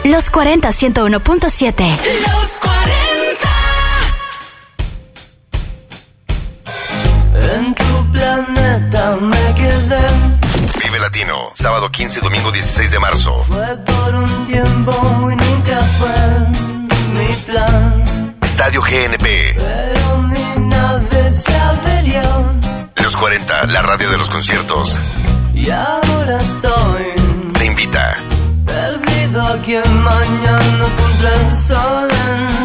Los 40 101.7. Los 40. En tu planeta me quedé. Vive Latino, sábado 15, domingo 16 de marzo. Fue por un tiempo y nunca fue mi plan. Estadio GNP. Pero mi nave se averió. Los 40, la radio de los conciertos. Y ahora estoy Te invita. perdido a quien mañana pondrá el sol en